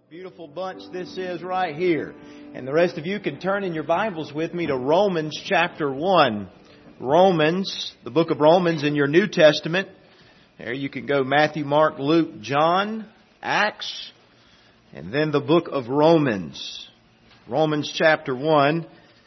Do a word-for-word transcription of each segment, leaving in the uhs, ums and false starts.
Beautiful bunch this is right here. And the rest of you can turn in your Bibles with me to Romans chapter one. Romans, the book of Romans in your New Testament. There you can go Matthew, Mark, Luke, John, Acts, and then the book of Romans. Romans chapter one.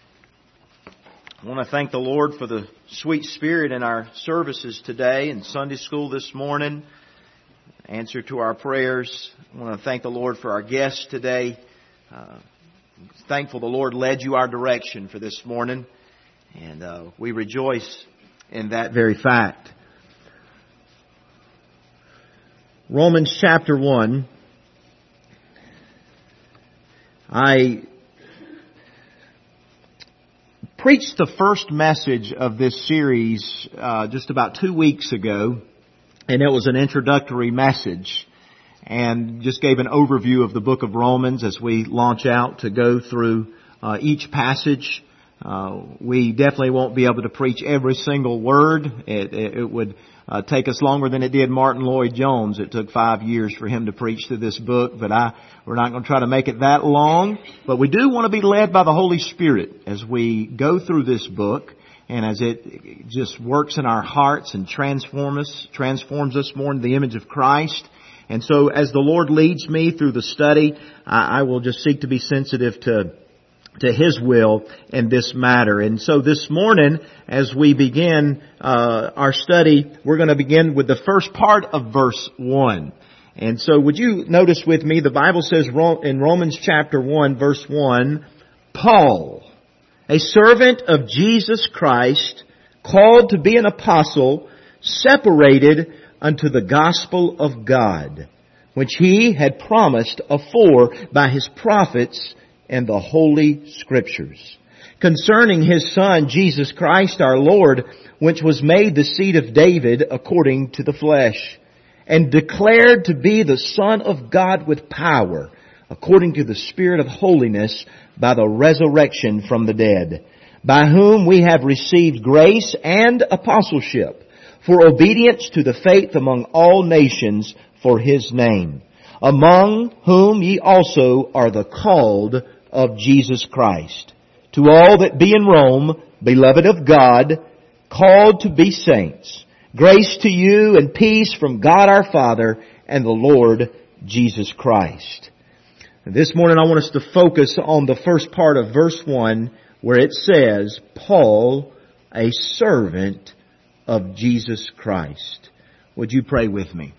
I want to thank the Lord for the sweet spirit in our services today and Sunday school this morning. Answer to our prayers. I want to thank the Lord for our guests today. Uh, thankful the Lord led you our direction for this morning. And uh, we rejoice in that very fact. Romans chapter one. I preached the first message of this series uh, just about two weeks ago. And it was an introductory message and just gave an overview of the book of Romans as we launch out to go through uh, each passage. Uh, we definitely won't be able to preach every single word. It, it, it would uh, take us longer than it did Martin Lloyd-Jones. It took five years for him to preach through this book, but I, we're not going to try to make it that long. But we do want to be led by the Holy Spirit as we go through this book. And as it just works in our hearts and transforms us, transforms us more into the image of Christ. And so as the Lord leads me through the study, I, I will just seek to be sensitive to, to His will in this matter. And so this morning, as we begin uh, our study, we're going to begin with the first part of verse one. And so would you notice with me, the Bible says in Romans chapter one, verse one, Paul, a servant of Jesus Christ, called to be an apostle, separated unto the gospel of God, which He had promised afore by His prophets and the holy Scriptures, concerning His Son Jesus Christ our Lord, which was made the seed of David according to the flesh, and declared to be the Son of God with power, according to the Spirit of holiness, by the resurrection from the dead, by whom we have received grace and apostleship for obedience to the faith among all nations for His name, among whom ye also are the called of Jesus Christ. To all that be in Rome, beloved of God, called to be saints, grace to you and peace from God our Father and the Lord Jesus Christ. This morning I want us to focus on the first part of verse one where it says, Paul, a servant of Jesus Christ. Would you pray with me?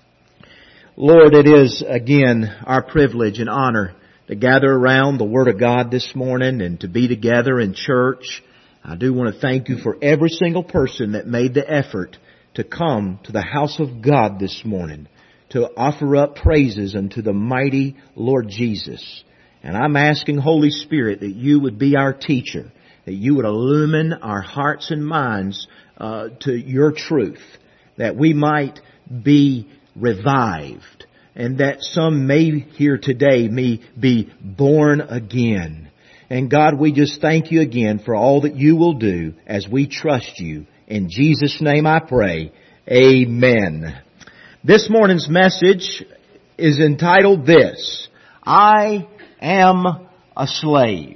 Lord, it is again our privilege and honor to gather around the Word of God this morning and to be together in church. I do want to thank you for every single person that made the effort to come to the house of God this morning, to offer up praises unto the mighty Lord Jesus. And I'm asking, Holy Spirit, that you would be our teacher, that you would illumine our hearts and minds uh, to your truth, that we might be revived, and that some may here today may be born again. And God, we just thank you again for all that you will do as we trust you. In Jesus' name I pray. Amen. This morning's message is entitled this, I am a slave.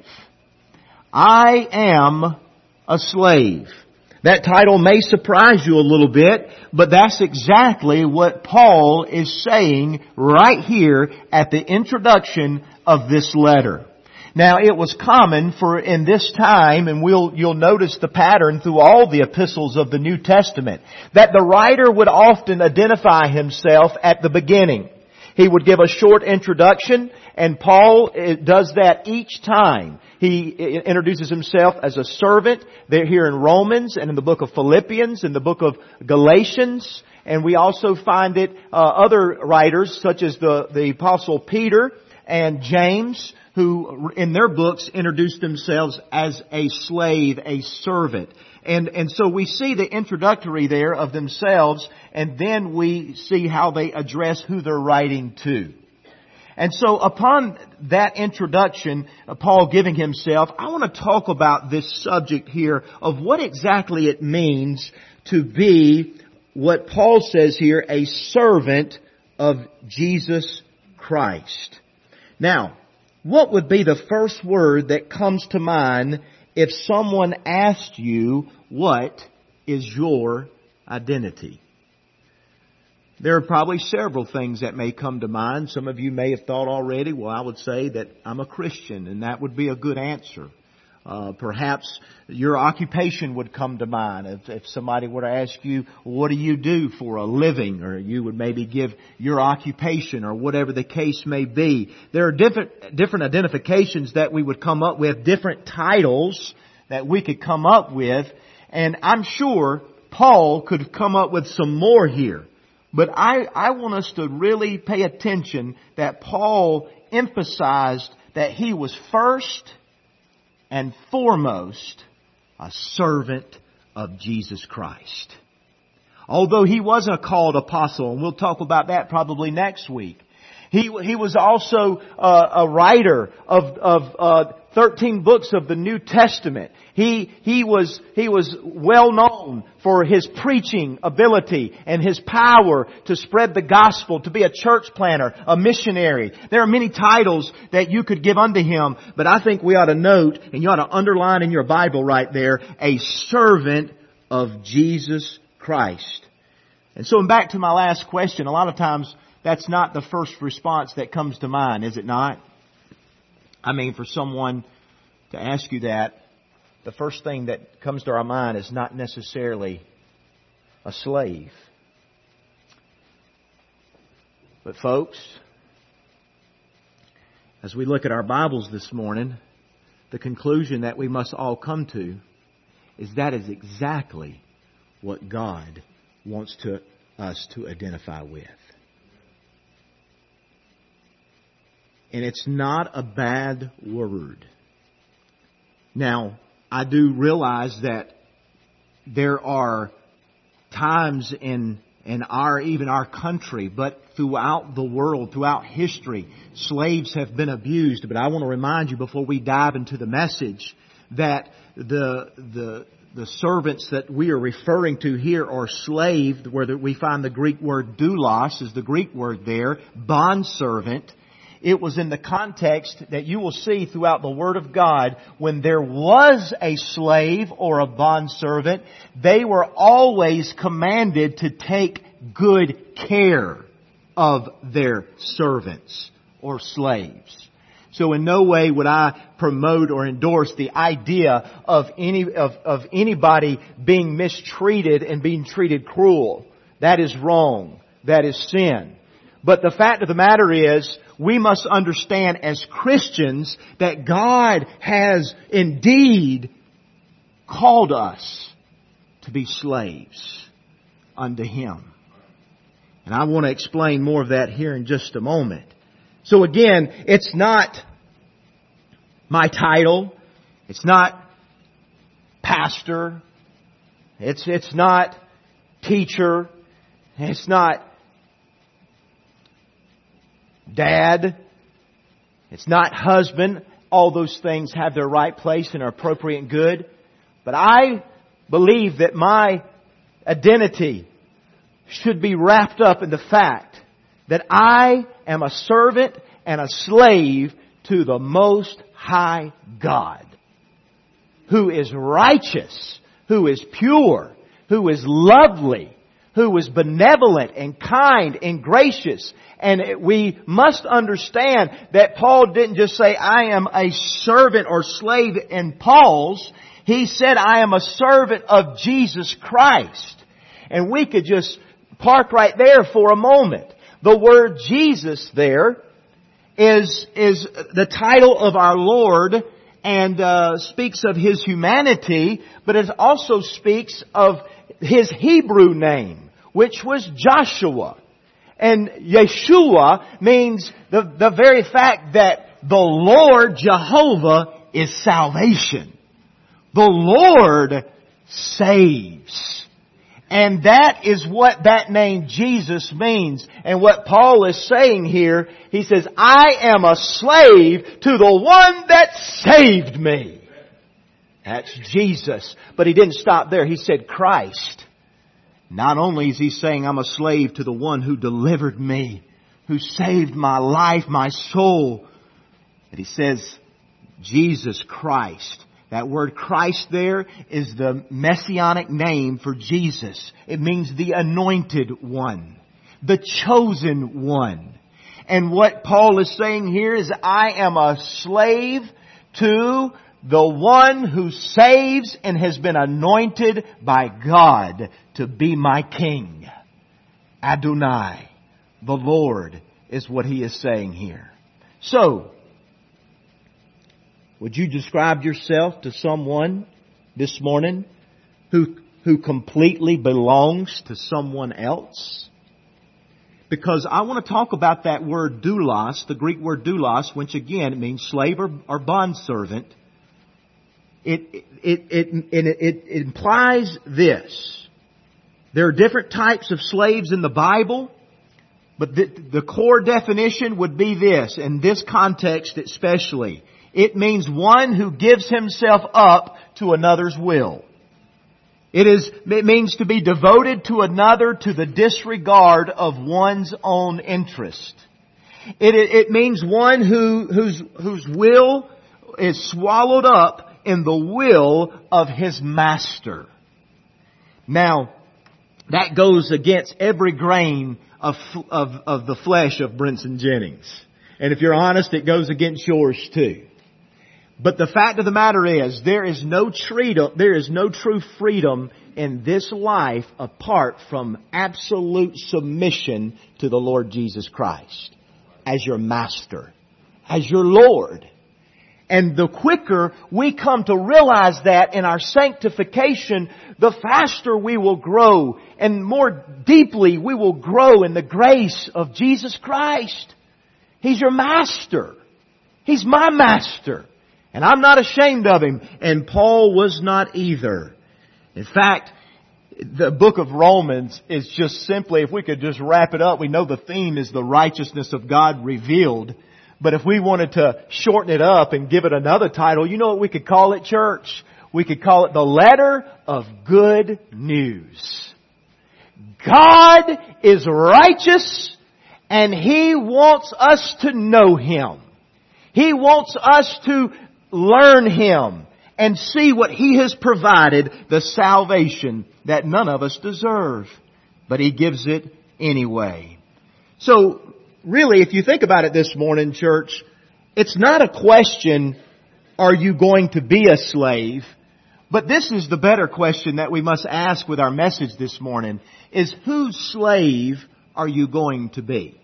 I am a slave. That title may surprise you a little bit, but that's exactly what Paul is saying right here at the introduction of this letter. Now, it was common for in this time, and we'll, you'll notice the pattern through all the epistles of the New Testament, that the writer would often identify himself at the beginning. He would give a short introduction, and Paul does that each time. He introduces himself as a servant. They're here in Romans and in the book of Philippians, in the book of Galatians, and we also find it uh, other writers such as the, the Apostle Peter and James, who in their books introduced themselves as a slave, a servant. And, and so we see the introductory there of themselves, and then we see how they address who they're writing to. And so upon that introduction, Paul giving himself, I want to talk about this subject here of what exactly it means to be what Paul says here, a servant of Jesus Christ. Now, what would be the first word that comes to mind if someone asked you, what is your identity? There are probably several things that may come to mind. Some of you may have thought already, well, I would say that I'm a Christian, and that would be a good answer. Uh, perhaps your occupation would come to mind. If, if somebody were to ask you, what do you do for a living? Or you would maybe give your occupation or whatever the case may be. There are different, different identifications that we would come up with, different titles that we could come up with. And I'm sure Paul could have come up with some more here. But I, I want us to really pay attention that Paul emphasized that he was first and foremost a servant of Jesus Christ. Although he wasn't a called apostle, and we'll talk about that probably next week. He, he was also uh, a writer of, of uh, thirteen books of the New Testament. He, he was, he was well known for his preaching ability and his power to spread the gospel, to be a church planter, a missionary. There are many titles that you could give unto him, but I think we ought to note, and you ought to underline in your Bible right there, a servant of Jesus Christ. And so back to my last question, a lot of times that's not the first response that comes to mind, is it not? I mean, for someone to ask you that, the first thing that comes to our mind is not necessarily a slave. But folks, as we look at our Bibles this morning, the conclusion that we must all come to is that is exactly what God wants to, us to identify with. And it's not a bad word. Now, I do realize that there are times in in our even our country, but throughout the world, throughout history, slaves have been abused. But I want to remind you before we dive into the message that the the the servants that we are referring to here are slave, where we find the Greek word doulos is the Greek word there, bondservant. It was in the context that you will see throughout the Word of God, when there was a slave or a bondservant, they were always commanded to take good care of their servants or slaves. So in no way would I promote or endorse the idea of any of, of anybody being mistreated and being treated cruel. That is wrong. That is sin. But the fact of the matter is, we must understand as Christians that God has indeed called us to be slaves unto Him. And I want to explain more of that here in just a moment. So again, it's not my title. It's not pastor. It's, it's not teacher. It's not dad. It's not husband. All those things have their right place and are appropriate and good. But I believe that my identity should be wrapped up in the fact that I am a servant and a slave to the Most High God, who is righteous, who is pure, who is lovely, who is benevolent and kind and gracious. And we must understand that Paul didn't just say, I am a servant or slave in Paul's. He said, I am a servant of Jesus Christ. And we could just park right there for a moment. The word Jesus there is, is the title of our Lord and uh, speaks of His humanity, but it also speaks of His Hebrew name, which was Joshua. And Yeshua means the, the very fact that the Lord Jehovah is salvation. The Lord saves. And that is what that name Jesus means. And what Paul is saying here, he says, I am a slave to the one that saved me. That's Jesus. But he didn't stop there. He said Christ. Not only is he saying I'm a slave to the one who delivered me, who saved my life, my soul, And he says, Jesus Christ. That word Christ there is the messianic name for Jesus. It means the anointed one, the chosen one. And what Paul is saying here is, I am a slave to the one who saves and has been anointed by God to be my king. Adonai, the Lord, is what he is saying here. So, would you describe yourself to someone this morning who, who completely belongs to someone else? Because I want to talk about that word doulos, the Greek word doulos, which again it means slave or, or bondservant. It, it, it, it, it, it implies this. There are different types of slaves in the Bible, but the, the core definition would be this, in this context especially. It means one who gives himself up to another's will. It is, it means to be devoted to another to the disregard of one's own interest. It, it means one who, whose, whose will is swallowed up in the will of his master. Now, that goes against every grain of, of, of the flesh of Brinson Jennings. And if you're honest, it goes against yours too. But the fact of the matter is, there is no freedom, there is no true freedom in this life apart from absolute submission to the Lord Jesus Christ as your master, as your Lord. And the quicker we come to realize that in our sanctification, the faster we will grow and more deeply we will grow in the grace of Jesus Christ. He's your master. He's my master. And I'm not ashamed of Him. And Paul was not either. In fact, the book of Romans is just simply, if we could just wrap it up, we know the theme is the righteousness of God revealed. But if we wanted to shorten it up and give it another title, you know what we could call it, church? We could call it the letter of good news. God is righteous and He wants us to know Him. He wants us to learn Him and see what He has provided, the salvation that none of us deserve. But He gives it anyway. So, really, if you think about it this morning, church, it's not a question, are you going to be a slave? But this is the better question that we must ask with our message this morning, is whose slave are you going to be?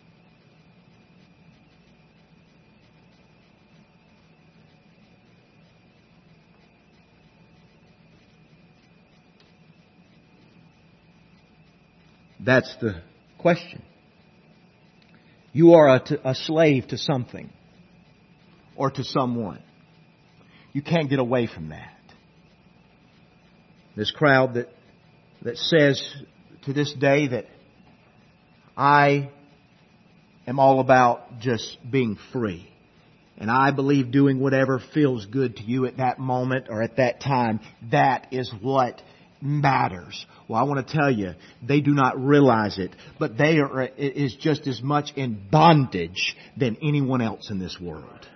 That's the question. You are a, t- a slave to something or to someone. You can't get away from that. This crowd that that says to this day that I am all about just being free. And I believe doing whatever feels good to you at that moment or at that time, that is what matters. Well, I want to tell you, they do not realize it, but they are is just as much in bondage than anyone else in this world.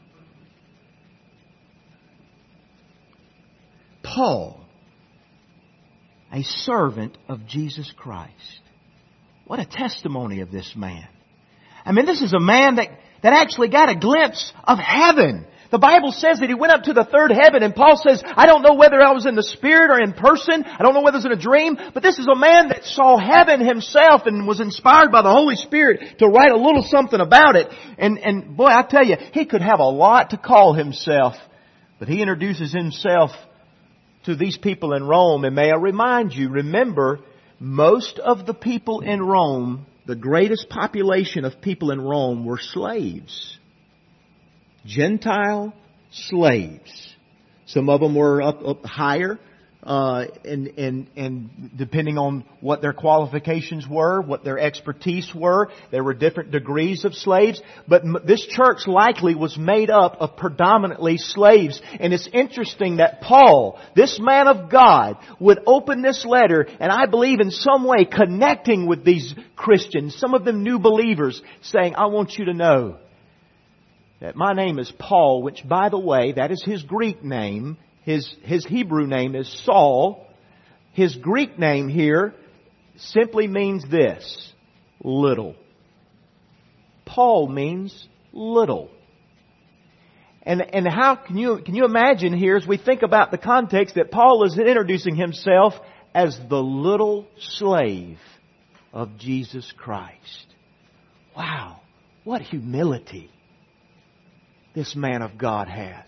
Paul, a servant of Jesus Christ. What a testimony of this man. I mean, this is a man that, that actually got a glimpse of heaven. The Bible says that he went up to the third heaven, and Paul says, I don't know whether I was in the Spirit or in person. I don't know whether it was in a dream, but this is a man that saw heaven himself and was inspired by the Holy Spirit to write a little something about it. And, and boy, I tell you, he could have a lot to call himself, but he introduces himself to these people in Rome. And may I remind you, remember, most of the people in Rome, the greatest population of people in Rome were slaves. Gentile slaves. Some of them were up, up higher, uh, and, and, and depending on what their qualifications were, what their expertise were, there were different degrees of slaves. But m- this church likely was made up of predominantly slaves. And it's interesting that Paul, this man of God, would open this letter, and I believe in some way connecting with these Christians, some of them new believers, saying, I want you to know that my name is Paul, which, by the way, that is his Greek name. His, his Hebrew name is Saul. His Greek name here simply means this, little. Paul means little. And, and how can you, can you imagine here, as we think about the context, that Paul is introducing himself as the little slave of Jesus Christ. Wow, what humility this man of God has.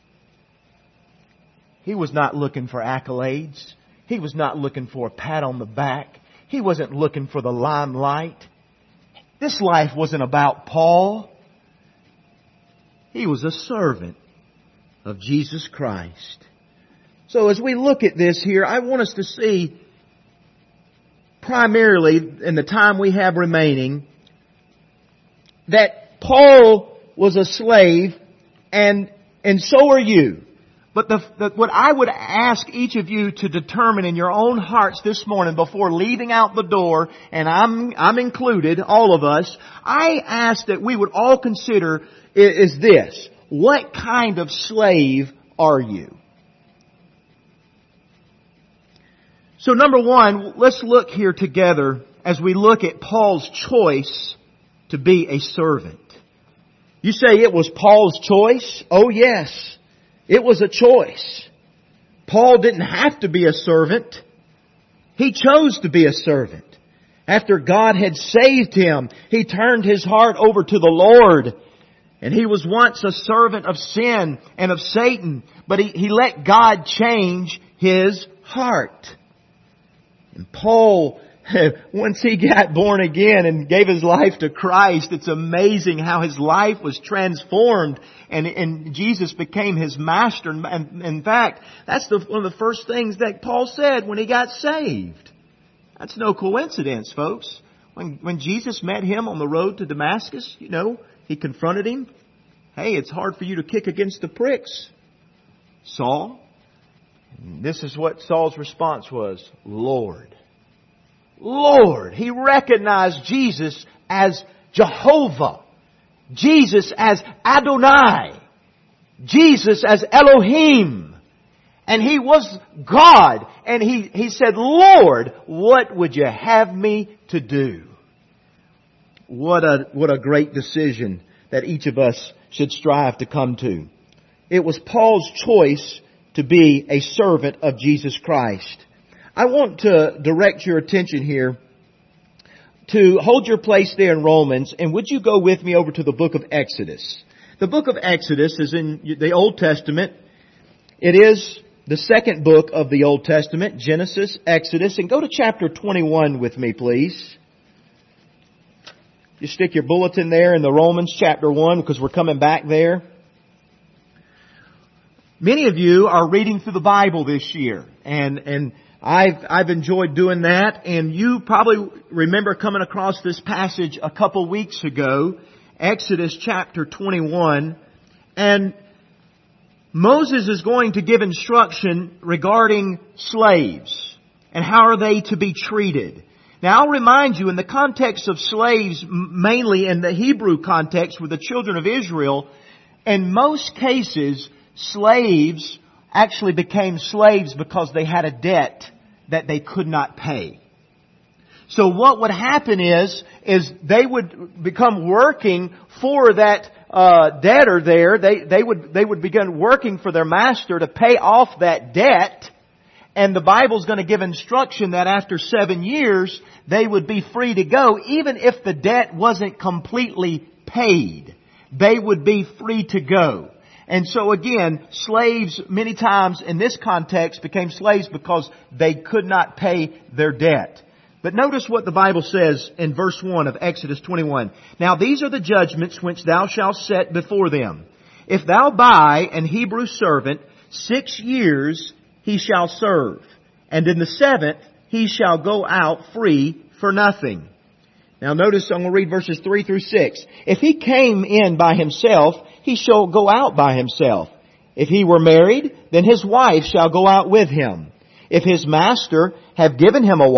He was not looking for accolades. He was not looking for a pat on the back. He wasn't looking for the limelight. This life wasn't about Paul. He was a servant of Jesus Christ. So as we look at this here, I want us to see primarily in the time we have remaining that Paul was a slave and and so are you. But the, the, what I would ask each of you to determine in your own hearts this morning before leaving out the door, and I'm, I'm included, all of us, I ask that we would all consider is, is this. What kind of slave are you? So number one, let's look here together as we look at Paul's choice to be a servant. You say it was Paul's choice? Oh yes. It was a choice. Paul didn't have to be a servant. He chose to be a servant. After God had saved him, he turned his heart over to the Lord. And he was once a servant of sin and of Satan. But he, he let God change his heart. And Paul, once he got born again and gave his life to Christ, it's amazing how his life was transformed and, and Jesus became his master. And in fact, that's the, one of the first things that Paul said when he got saved. That's no coincidence, folks. When, when Jesus met him on the road to Damascus, you know, he confronted him. Hey, it's hard for you to kick against the pricks, Saul. And this is what Saul's response was. Lord. Lord. He recognized Jesus as Jehovah. Jesus as Adonai. Jesus as Elohim. And He was God. And he, he said, Lord, what would you have me to do? What a, what a great decision that each of us should strive to come to. It was Paul's choice to be a servant of Jesus Christ. I want to direct your attention here to hold your place there in Romans, and would you go with me over to the book of Exodus? The book of Exodus is in the Old Testament. It is the second book of the Old Testament, Genesis, Exodus, and go to chapter twenty-one with me, please. You stick your bulletin there in the Romans chapter one because we're coming back there. Many of you are reading through the Bible this year, and and I've I've enjoyed doing that. And you probably remember coming across this passage a couple weeks ago, Exodus chapter twenty-one, and Moses is going to give instruction regarding slaves and how are they to be treated. Now I'll remind you, in the context of slaves, mainly in the Hebrew context with the children of Israel, in most cases, slaves actually became slaves because they had a debt that they could not pay. So what would happen is, is they would become working for that uh, debtor there. They, they would, they would begin working for their master to pay off that debt. And the Bible's going to give instruction that after seven years, they would be free to go, even if the debt wasn't completely paid. They would be free to go. And so again, slaves many times in this context became slaves because they could not pay their debt. But notice what the Bible says in verse one of Exodus twenty-one. Now these are the judgments which thou shalt set before them. If thou buy an Hebrew servant, six years he shall serve, and in the seventh he shall go out free for nothing. Now notice, I'm going to read verses three through six. If he came in by himself, he shall go out by himself. If he were married, then his wife shall go out with him. If his master have given him a wife,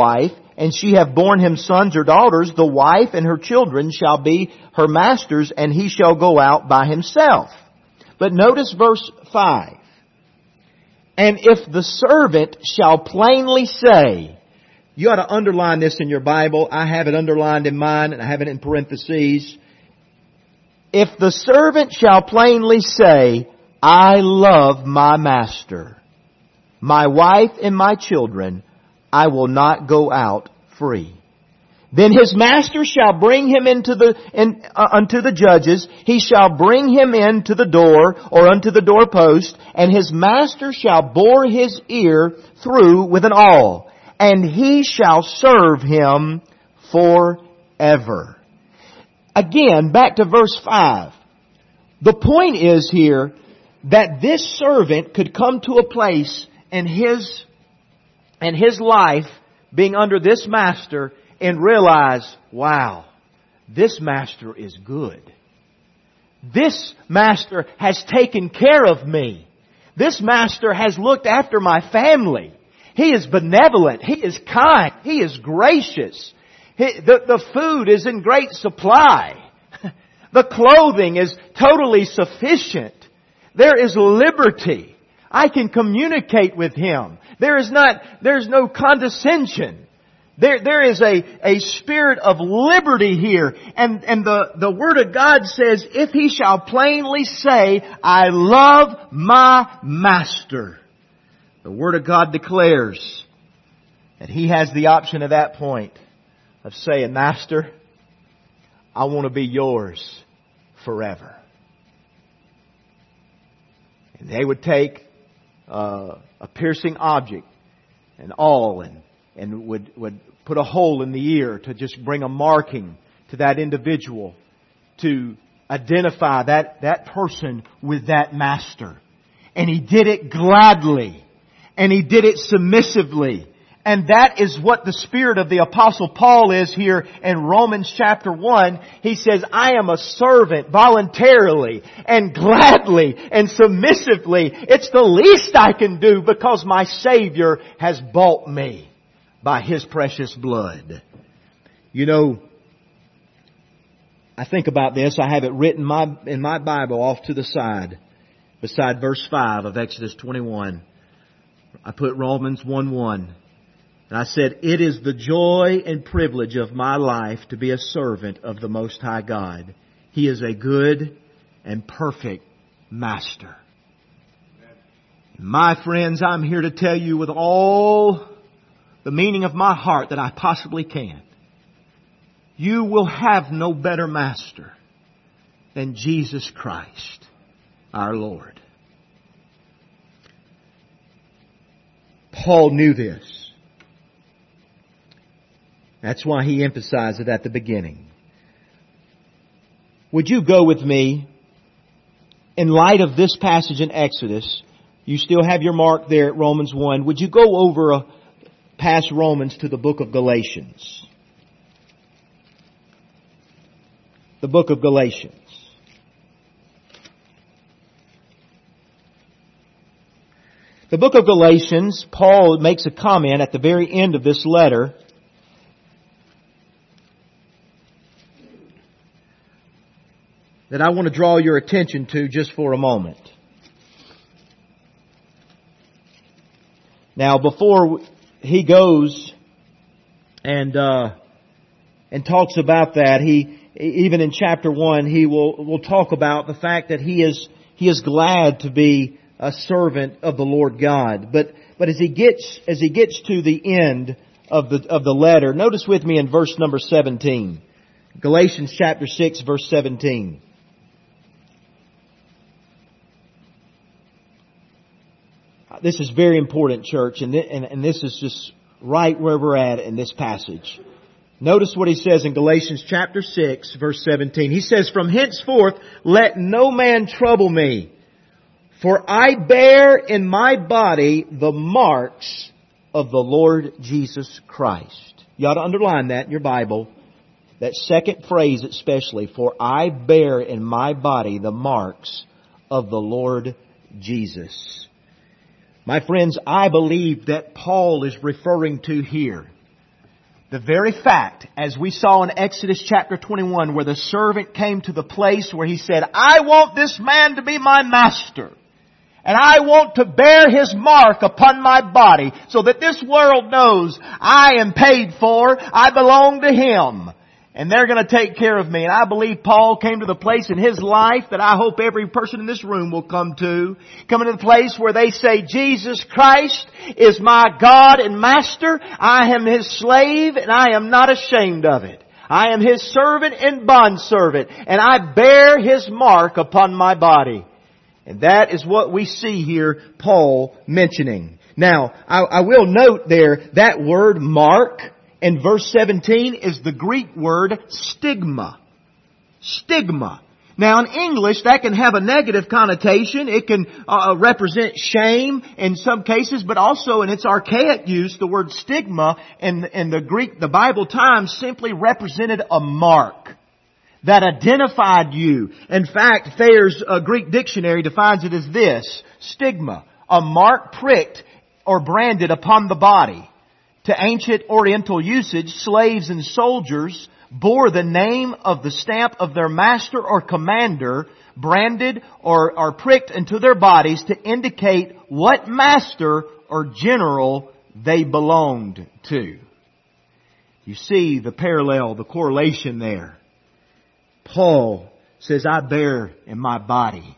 and she have borne him sons or daughters, the wife and her children shall be her master's, and he shall go out by himself. But notice verse five. And if the servant shall plainly say, you ought to underline this in your Bible. I have it underlined in mine, and I have it in parentheses. If the servant shall plainly say, I love my master, my wife and my children, I will not go out free. Then his master shall bring him into the in, uh, unto the judges. He shall bring him in to the door or unto the doorpost, and his master shall bore his ear through with an awl, and he shall serve him forever. Again, back to verse five. The point is here that this servant could come to a place in his, in his life being under this master and realize, wow, this master is good. This master has taken care of me. This master has looked after my family. He is benevolent. He is kind. He is gracious. He, the, the food is in great supply. The clothing is totally sufficient. There is liberty. I can communicate with him. There is not, there's no condescension. There, there is a, a spirit of liberty here. And, and the, the Word of God says, if he shall plainly say, I love my master. The Word of God declares that he has the option at that point of saying, Master, I want to be yours forever. And they would take uh, a piercing object, an awl, and, and would, would put a hole in the ear to just bring a marking to that individual to identify that, that person with that master. And he did it gladly. And he did it submissively. And that is what the spirit of the Apostle Paul is here in Romans chapter one. He says, I am a servant voluntarily and gladly and submissively. It's the least I can do because my Savior has bought me by His precious blood. You know, I think about this. I have it written my, in my Bible off to the side, beside verse five of Exodus twenty-one. I put Romans one one. And I said, it is the joy and privilege of my life to be a servant of the Most High God. He is a good and perfect master. My friends, I'm here to tell you with all the meaning of my heart that I possibly can. You will have no better master than Jesus Christ, our Lord. Paul knew this. That's why he emphasized it at the beginning. Would you go with me, in light of this passage in Exodus, you still have your mark there at Romans one, would you go over a, past Romans to the book of Galatians? The book of Galatians. The book of Galatians, Paul makes a comment at the very end of this letter that I want to draw your attention to just for a moment. Now, before he goes and uh, and talks about that, he even in chapter one he will will talk about the fact that he is he is glad to be a servant of the Lord God. But but as he gets as he gets to the end of the of the letter, notice with me in verse number seventeen, Galatians chapter six, verse seventeen. This is very important, church, and, th- and, and this is just right where we're at in this passage. Notice what he says in Galatians chapter six, verse seventeen. He says, from henceforth, let no man trouble me, for I bear in my body the marks of the Lord Jesus Christ. You ought to underline that in your Bible. That second phrase especially, for I bear in my body the marks of the Lord Jesus. My friends, I believe that Paul is referring to here The very fact, as we saw in Exodus chapter twenty-one, where the servant came to the place where he said, I want this man to be my master. And I want to bear his mark upon my body so that this world knows I am paid for, I belong to him. And they're going to take care of me. And I believe Paul came to the place in his life that I hope every person in this room will come to. Coming to the place where they say, Jesus Christ is my God and Master. I am His slave and I am not ashamed of it. I am His servant and bondservant. And I bear His mark upon my body. And that is what we see here Paul mentioning. Now, I, I will note there that word mark in verse seventeen is the Greek word stigma. Stigma. Now in English that can have a negative connotation. It can uh, represent shame in some cases, but also in its archaic use, the word stigma in, in the Greek, the Bible times simply represented a mark that identified you. In fact, Thayer's uh, Greek dictionary defines it as this: stigma, a mark pricked or branded upon the body. To ancient Oriental usage, slaves and soldiers bore the name of the stamp of their master or commander, branded or, or pricked into their bodies to indicate what master or general they belonged to. You see the parallel, the correlation there. Paul says, I bear in my body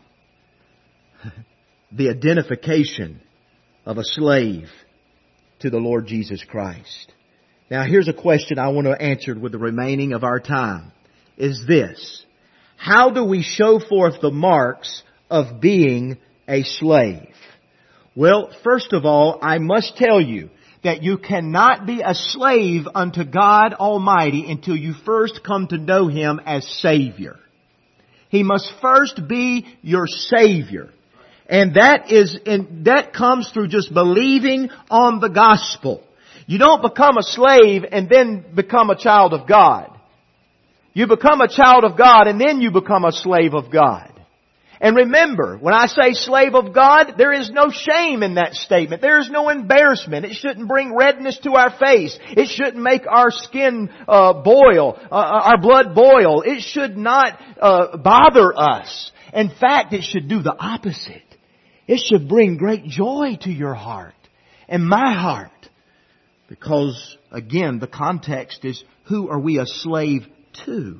the identification of a slave to the Lord Jesus Christ. Now here's a question I want to answer with the remaining of our time. Is this: how do we show forth the marks of being a slave? Well, first of all, I must tell you that you cannot be a slave unto God Almighty until you first come to know Him as Savior. He must first be your Savior. And that is, and that comes through just believing on the gospel. You don't become a slave and then become a child of God. You become a child of God and then you become a slave of God. And remember, when I say slave of God, there is no shame in that statement. There is no embarrassment. It shouldn't bring redness to our face. It shouldn't make our skin uh, boil, uh, our blood boil. It should not uh, bother us. In fact, it should do the opposite. It should bring great joy to your heart and my heart. Because, again, the context is, who are we a slave to?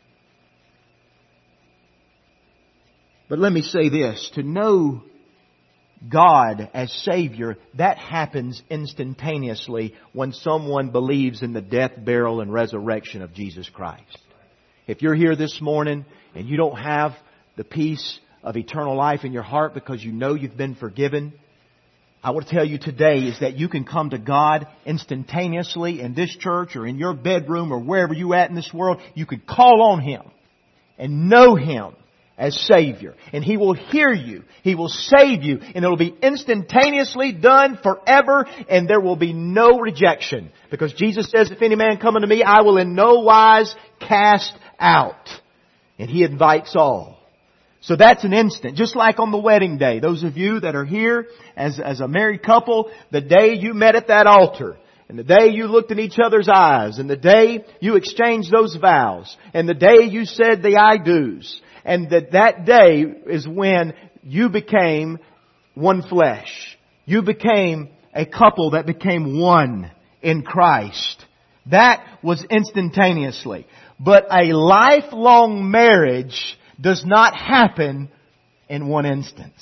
But let me say this, to know God as Savior, that happens instantaneously when someone believes in the death, burial, and resurrection of Jesus Christ. If you're here this morning and you don't have the peace of eternal life in your heart because you know you've been forgiven, I want to tell you today is that you can come to God instantaneously in this church or in your bedroom or wherever you're at in this world. You can call on Him and know Him as Savior. And He will hear you. He will save you. And it will be instantaneously done forever. And there will be no rejection. Because Jesus says, if any man come unto me, I will in no wise cast out. And He invites all. So that's an instant. Just like on the wedding day. Those of you that are here as, as a married couple, the day you met at that altar, and the day you looked in each other's eyes, and the day you exchanged those vows, and the day you said the I do's, and that that day is when you became one flesh. You became a couple that became one in Christ. That was instantaneously. But a lifelong marriage does not happen in one instance.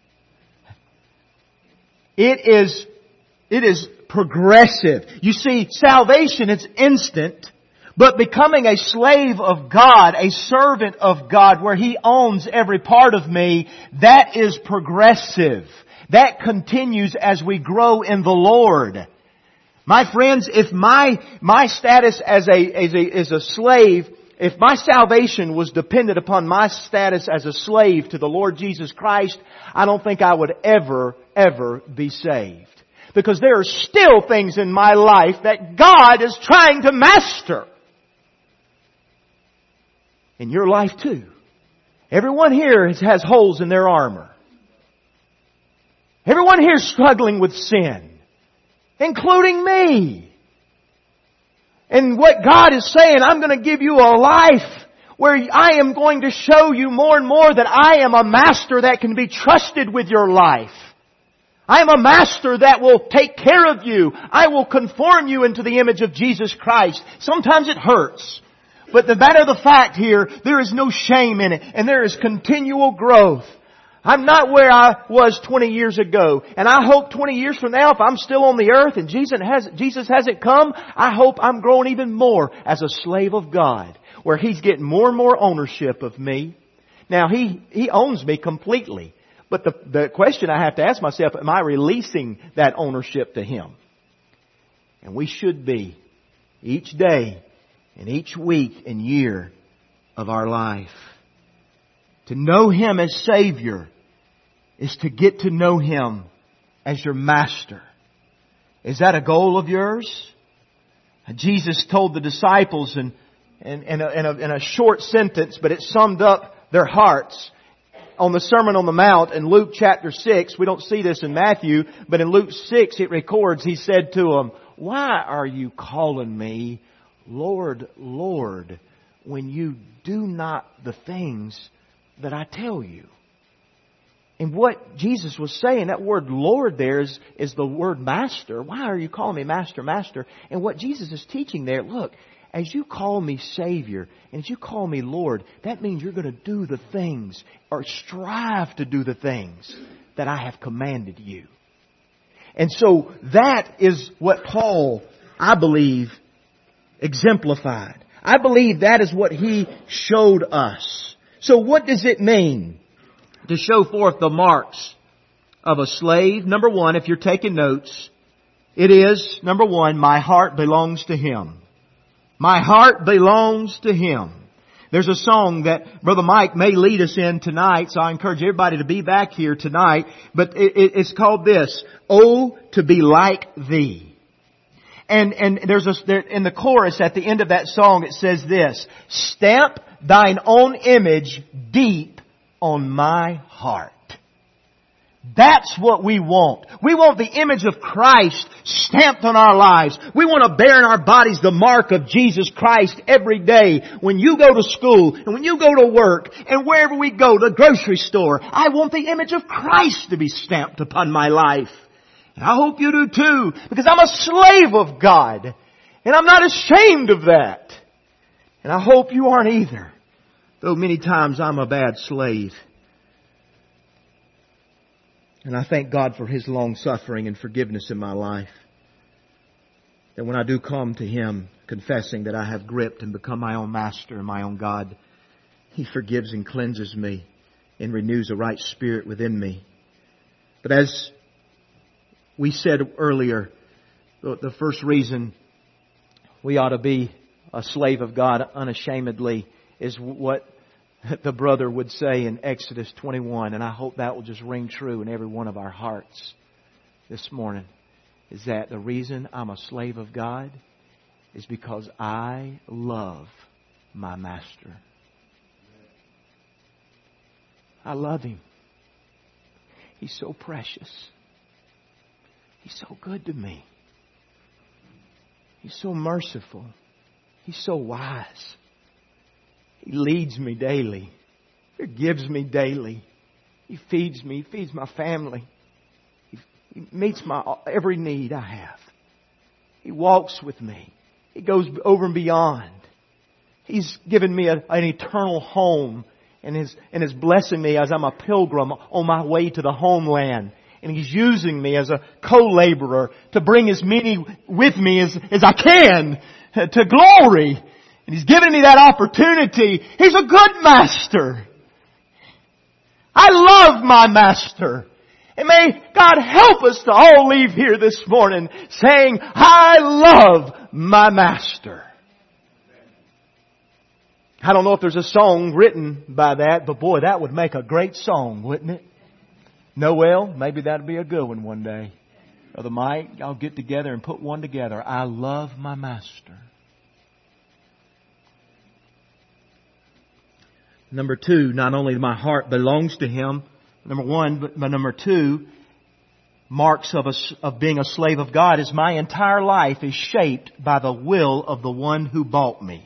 It is, it is progressive. You see, salvation is instant, but becoming a slave of God, a servant of God, where He owns every part of me, that is progressive. That continues as we grow in the Lord. My friends, if my, my status as a, as a, as a slave, if my salvation was dependent upon my status as a slave to the Lord Jesus Christ, I don't think I would ever, ever be saved. Because there are still things in my life that God is trying to master. In your life too. Everyone here has holes in their armor. Everyone here is struggling with sin. Including me. And what God is saying, I'm going to give you a life where I am going to show you more and more that I am a master that can be trusted with your life. I am a master that will take care of you. I will conform you into the image of Jesus Christ. Sometimes it hurts. But the matter of the fact here, there is no shame in it. And there is continual growth. I'm not where I was twenty years ago. And I hope twenty years from now, if I'm still on the earth and Jesus has, Jesus hasn't come, I hope I'm growing even more as a slave of God. Where He's getting more and more ownership of me. Now, He, He owns me completely. But the, the question I have to ask myself, am I releasing that ownership to Him? And we should be each day and each week and year of our life. To know Him as Savior is to get to know Him as your Master. Is that a goal of yours? Jesus told the disciples in, in, in, a, in, a, in a short sentence, but it summed up their hearts. On the Sermon on the Mount in Luke chapter six, we don't see this in Matthew, but in Luke six it records, He said to them, "Why are you calling me Lord, Lord, when you do not the things that I tell you?" And what Jesus was saying, that word Lord there is, is the word Master. Why are you calling me Master, Master? And what Jesus is teaching there, look, as you call me Savior, and as you call me Lord, that means you're going to do the things, or strive to do the things that I have commanded you. And so that is what Paul, I believe, exemplified. I believe that is what he showed us. So what does it mean to show forth the marks of a slave? Number one, if you're taking notes, it is, number one, my heart belongs to Him. My heart belongs to Him. There's a song that Brother Mike may lead us in tonight, so I encourage everybody to be back here tonight. But it, it, it's called this, "Oh, to be like Thee." And, and there's a, there, in the chorus at the end of that song it says this, "Stamp Thine own image deep on my heart." That's what we want. We want the image of Christ stamped on our lives. We want to bear in our bodies the mark of Jesus Christ every day. When you go to school and when you go to work and wherever we go, the grocery store, I want the image of Christ to be stamped upon my life. And I hope you do too, because I'm a slave of God. And I'm not ashamed of that. And I hope you aren't either. Though many times I'm a bad slave. And I thank God for His long suffering and forgiveness in my life. That when I do come to Him confessing that I have gripped and become my own master and my own God, He forgives and cleanses me and renews a right spirit within me. But as we said earlier, the first reason we ought to be a slave of God unashamedly is what the brother would say in Exodus twenty-one, and I hope that will just ring true in every one of our hearts this morning, is that the reason I'm a slave of God is because I love my Master. I love Him. He's so precious. He's so good to me. He's so merciful. He's so wise. He leads me daily. He forgives me daily. He feeds me. He feeds my family. He, he meets my every need I have. He walks with me. He goes over and beyond. He's given me a, an eternal home and is, and is blessing me as I'm a pilgrim on my way to the homeland. And He's using me as a co-laborer to bring as many with me as, as I can to glory. And He's given me that opportunity. He's a good Master. I love my Master. And may God help us to all leave here this morning saying, I love my Master. I don't know if there's a song written by that, but boy, that would make a great song, wouldn't it? Noel, maybe that'd be a good one one day. Brother Mike, I'll get together and put one together. I love my Master. Number two, not only my heart belongs to Him, number one, but, but number two, marks of, a, of being a slave of God is my entire life is shaped by the will of the one who bought me.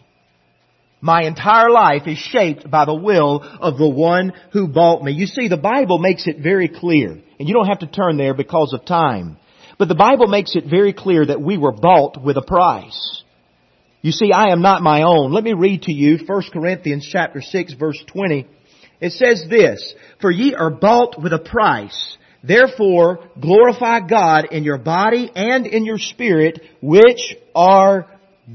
My entire life is shaped by the will of the one who bought me. You see, the Bible makes it very clear, and you don't have to turn there because of time, but the Bible makes it very clear that we were bought with a price. You see, I am not my own. Let me read to you First Corinthians chapter six, verse twenty. It says this, "For ye are bought with a price. Therefore, glorify God in your body and in your spirit, which are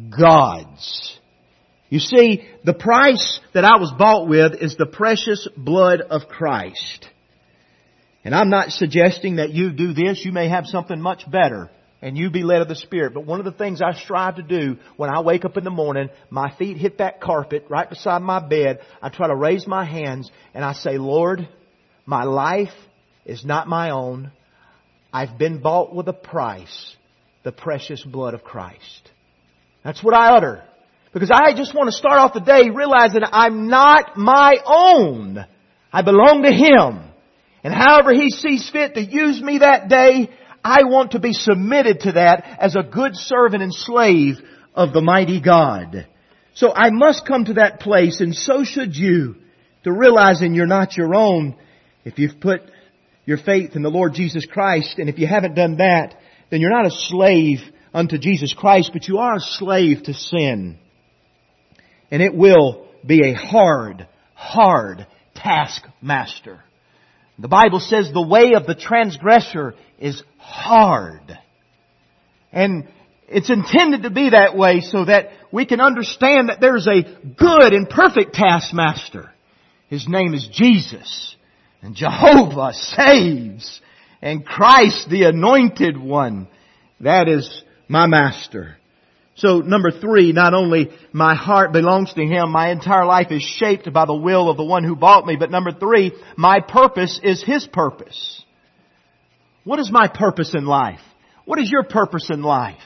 God's." You see, the price that I was bought with is the precious blood of Christ. And I'm not suggesting that you do this. You may have something much better and you be led of the Spirit. But one of the things I strive to do when I wake up in the morning, my feet hit that carpet right beside my bed. I try to raise my hands and I say, "Lord, my life is not my own. I've been bought with a price, the precious blood of Christ." That's what I utter. Because I just want to start off the day realizing I'm not my own. I belong to Him. And however He sees fit to use me that day, I want to be submitted to that as a good servant and slave of the mighty God. So I must come to that place, and so should you, to realizing you're not your own if you've put your faith in the Lord Jesus Christ. And if you haven't done that, then you're not a slave unto Jesus Christ, but you are a slave to sin. And it will be a hard, hard taskmaster. The Bible says the way of the transgressor is hard. And it's intended to be that way so that we can understand that there's a good and perfect taskmaster. His name is Jesus. And Jehovah saves. And Christ, the Anointed One, that is my master. So number three, not only my heart belongs to Him, my entire life is shaped by the will of the one who bought me, but number three, my purpose is His purpose. What is my purpose in life? What is your purpose in life?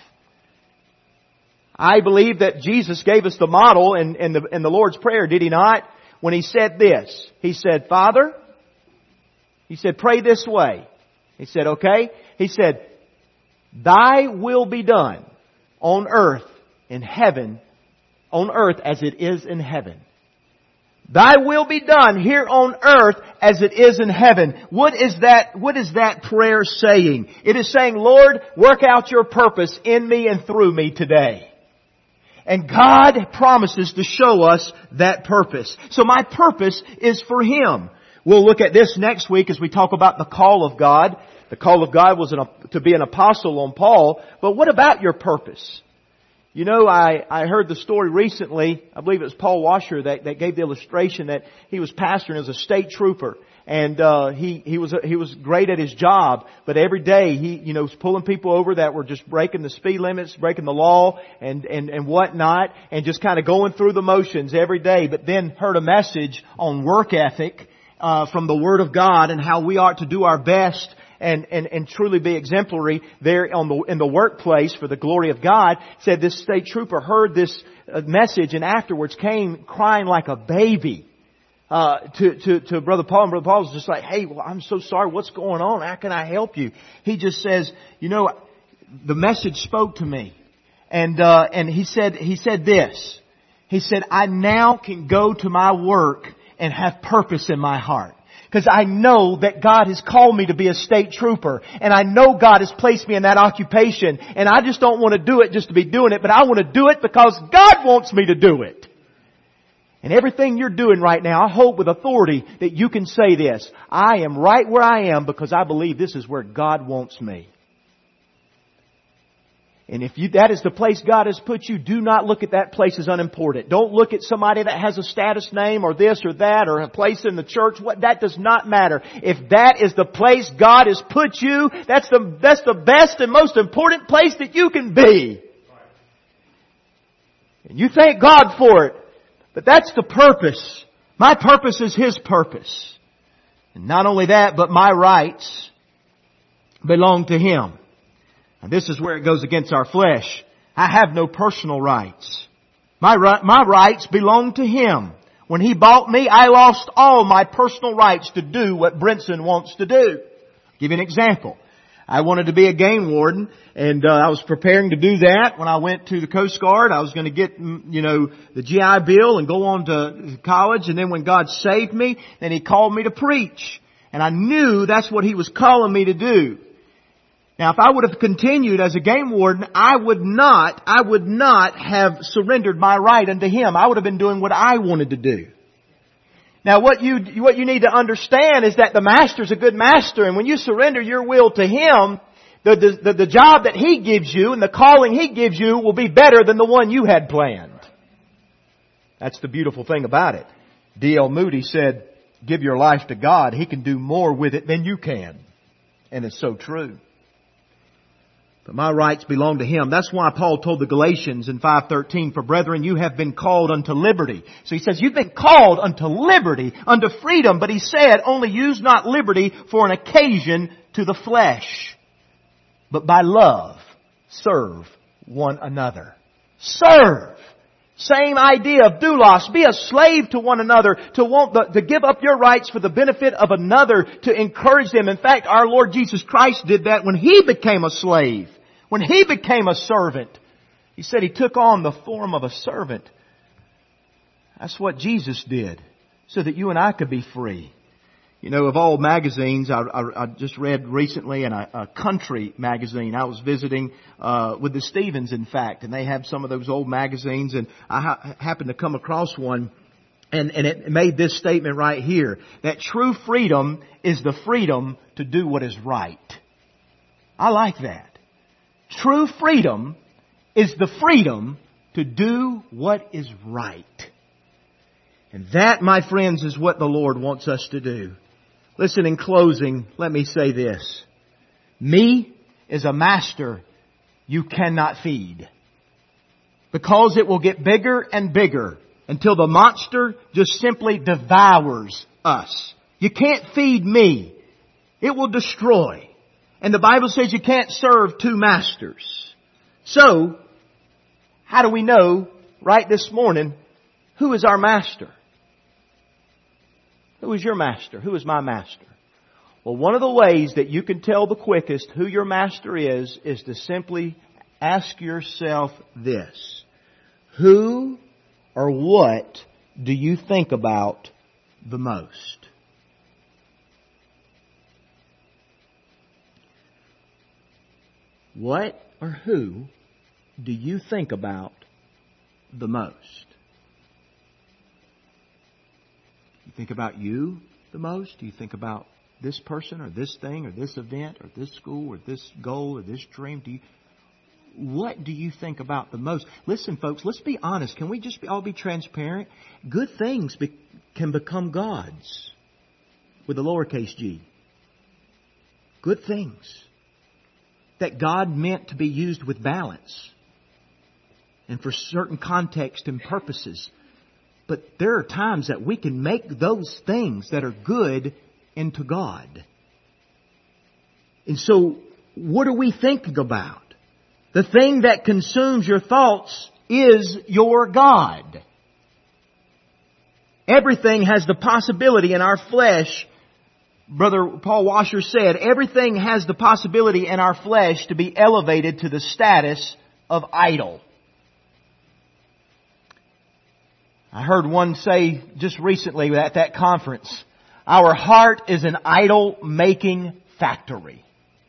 I believe that Jesus gave us the model in, in, the, in the Lord's Prayer, did He not? When He said this, He said, "Father," He said, "pray this way." He said, okay. He said, "Thy will be done on earth in heaven, on earth as it is in heaven." Thy will be done here on earth as it is in heaven. What is that, what is that prayer saying? It is saying, "Lord, work out your purpose in me and through me today." And God promises to show us that purpose. So my purpose is for Him. We'll look at this next week as we talk about the call of God. The call of God was an, to be an apostle on Paul. But what about your purpose? You know, I, I heard the story recently. I believe it was Paul Washer that, that gave the illustration that he was pastoring as a state trooper. And, uh, he, he was, he was great at his job. But every day he, you know, was pulling people over that were just breaking the speed limits, breaking the law and, and, and whatnot. And just kind of going through the motions every day. But then heard a message on work ethic, uh, from the Word of God and how we ought to do our best And, and, and truly be exemplary there on the, in the workplace for the glory of God. Said this state trooper heard this uh, message and afterwards came crying like a baby, uh, to, to, to Brother Paul. And Brother Paul was just like, "Hey, well, I'm so sorry. What's going on? How can I help you?" He just says, "You know, the message spoke to me." And, uh, and he said, he said this, he said, "I now can go to my work and have purpose in my heart. Because I know that God has called me to be a state trooper. And I know God has placed me in that occupation. And I just don't want to do it just to be doing it. But I want to do it because God wants me to do it." And everything you're doing right now, I hope with authority that you can say this: "I am right where I am because I believe this is where God wants me." And if you, that is the place God has put you, do not look at that place as unimportant. Don't look at somebody that has a status name or this or that or a place in the church. What, that does not matter. If that is the place God has put you, that's the, that's the best and most important place that you can be. And you thank God for it. But that's the purpose. My purpose is His purpose. And not only that, but my rights belong to Him. And this is where it goes against our flesh. I have no personal rights. My, my rights belong to Him. When He bought me, I lost all my personal rights to do what Brinson wants to do. I'll give you an example. I wanted to be a game warden, and uh, I was preparing to do that when I went to the Coast Guard. I was going to get, you know, the G I Bill and go on to college, and then when God saved me, then He called me to preach. And I knew that's what He was calling me to do. Now, if I would have continued as a game warden, I would not, I would not have surrendered my right unto Him. I would have been doing what I wanted to do. Now, what you, what you need to understand is that the Master's a good Master, and when you surrender your will to Him, the, the, the job that He gives you and the calling He gives you will be better than the one you had planned. That's the beautiful thing about it. D L Moody said, give your life to God. He can do more with it than you can. And it's so true. But my rights belong to Him. That's why Paul told the Galatians in five thirteen, for brethren, you have been called unto liberty. So he says, you've been called unto liberty, unto freedom. But he said, only use not liberty for an occasion to the flesh, but by love serve one another. Serve. Same idea of doulos. Be a slave to one another, to want the, to give up your rights for the benefit of another, to encourage them. In fact, our Lord Jesus Christ did that when He became a slave, when He became a servant. He said He took on the form of a servant. That's what Jesus did, so that you and I could be free. You know, of all magazines, I, I, I just read recently in a, a country magazine. I was visiting uh, with the Stevens, in fact, and they have some of those old magazines, and I ha- happened to come across one, and, and it made this statement right here, that true freedom is the freedom to do what is right. I like that. True freedom is the freedom to do what is right. And that, my friends, is what the Lord wants us to do. Listen, in closing, let me say this. Me is a master you cannot feed. Because it will get bigger and bigger until the monster just simply devours us. You can't feed me. It will destroy. And the Bible says you can't serve two masters. So, how do we know right this morning who is our master? Who is your master? Who is my master? Well, one of the ways that you can tell the quickest who your master is, is to simply ask yourself this. Who or what do you think about the most? What or who do you think about the most? You think about you the most? Do you think about this person or this thing or this event or this school or this goal or this dream? Do you, what do you think about the most? Listen, folks, let's be honest. Can we just be, all be transparent? Good things be, can become gods with a lowercase g. Good things that God meant to be used with balance and for certain context and purposes. But there are times that we can make those things that are good into God. And so, what are we thinking about? The thing that consumes your thoughts is your God. Everything has the possibility in our flesh. Brother Paul Washer said, everything has the possibility in our flesh to be elevated to the status of idol. I heard one say just recently at that conference, our heart is an idol-making factory.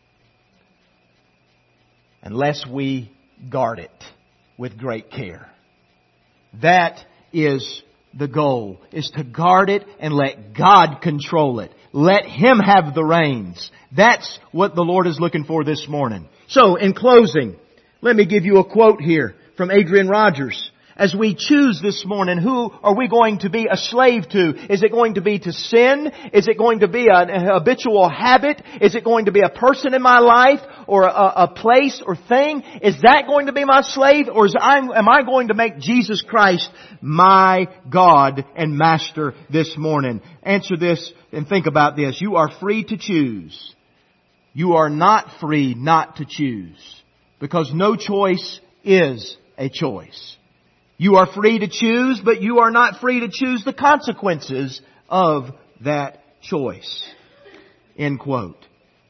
Unless we guard it with great care. That is the goal, is to guard it and let God control it. Let Him have the reins. That's what the Lord is looking for this morning. So, in closing, let me give you a quote here from Adrian Rogers. As we choose this morning, who are we going to be a slave to? Is it going to be to sin? Is it going to be an habitual habit? Is it going to be a person in my life or a, a place or thing? Is that going to be my slave, or is I, am I going to make Jesus Christ my God and Master this morning? Answer this and think about this. You are free to choose. You are not free not to choose, because no choice is a choice. You are free to choose, but you are not free to choose the consequences of that choice. End quote.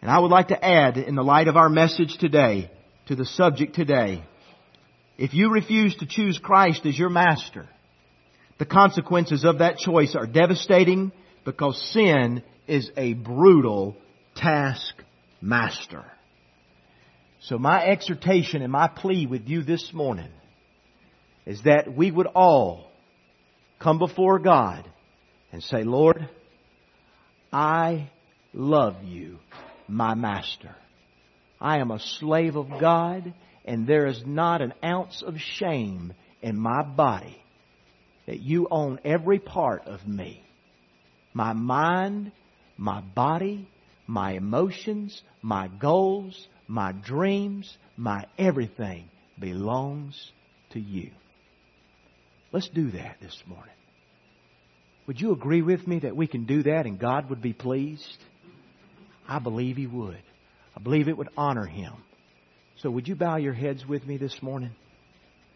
And I would like to add, in the light of our message today, to the subject today, if you refuse to choose Christ as your master, the consequences of that choice are devastating because sin is a brutal taskmaster. So my exhortation and my plea with you this morning is that we would all come before God and say, Lord, I love you, my master. I am a slave of God, and there is not an ounce of shame in my body that you own every part of me. My mind, my body, my emotions, my goals, my dreams, my everything belongs to you. Let's do that this morning. Would you agree with me that we can do that and God would be pleased? I believe He would. I believe it would honor Him. So would you bow your heads with me this morning?